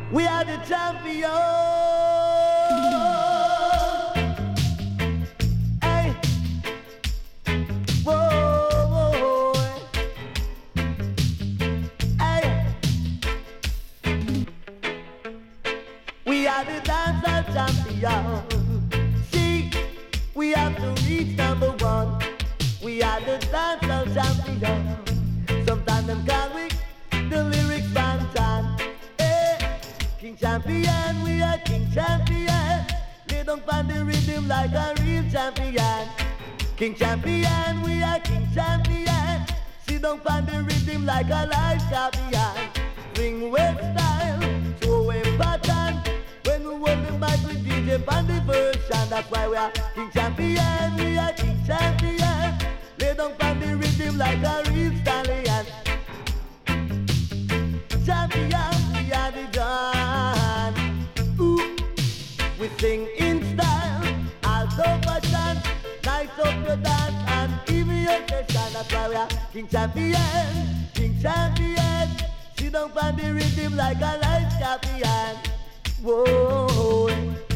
We are the champions. Hey. Whoa, whoa. Hey. We are the dancehall champions. See, we have to reach number one. We are the dancehall champions. Sometimes them call we the lyrics bantan. King champion, we are king champion. Lay down on the rhythm like a real champion. King champion, we are king champion. Sit down on the rhythm like a live champion. Bring wave style, throw away pattern. When we hold the mic with DJ on the version, that's why we are king champion, we are king champion. Lay down on the rhythm like a real stallion. Champion, we are the dawn. Ooh, we sing in style, also fashion. Nice up your dance and even your session. That's why we are king champion, king champion. Sit down on the rhythm like a live champion. Whoa.